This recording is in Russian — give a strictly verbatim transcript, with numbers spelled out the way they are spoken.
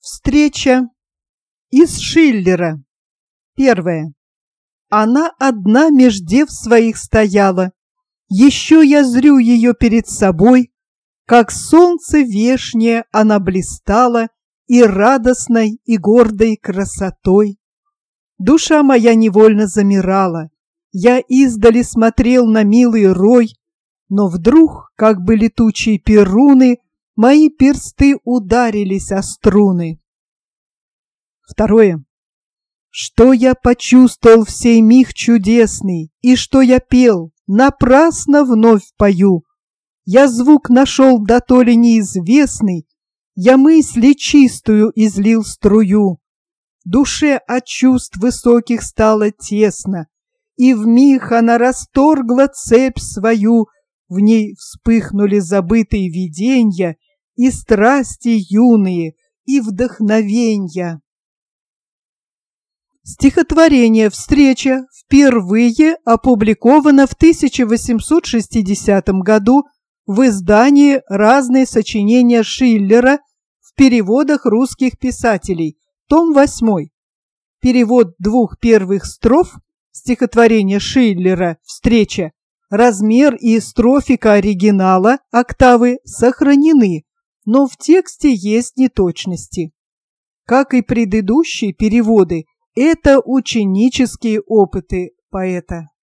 Встреча из Шиллера. Первое. Она одна меж дев своих стояла. Еще я зрю ее перед собой, как солнце вешнее она блистала и радостной, и гордой красотой. Душа моя невольно замирала, я издали смотрел на милый рой, но вдруг, как бы летучие перуны, мои персты ударились о струны. Второе. Что я почувствовал в сей миг чудесный, и что я пел, напрасно вновь пою. Я звук нашел дотоле неизвестный, я мысли чистую излил струю. Душе от чувств высоких стало тесно, и вмиг она расторгла цепь свою, в ней вспыхнули забытые виденья, и страсти юные, и вдохновенья. Стихотворение «Встреча» впервые опубликовано в тысяча восемьсот шестидесятом году в издании «Разные сочинения Шиллера» в переводах русских писателей, том восьмой. Перевод двух первых строф стихотворения Шиллера «Встреча», размер и строфика оригинала, октавы, сохранены, но в тексте есть неточности. Как и предыдущие переводы, это ученические опыты поэта.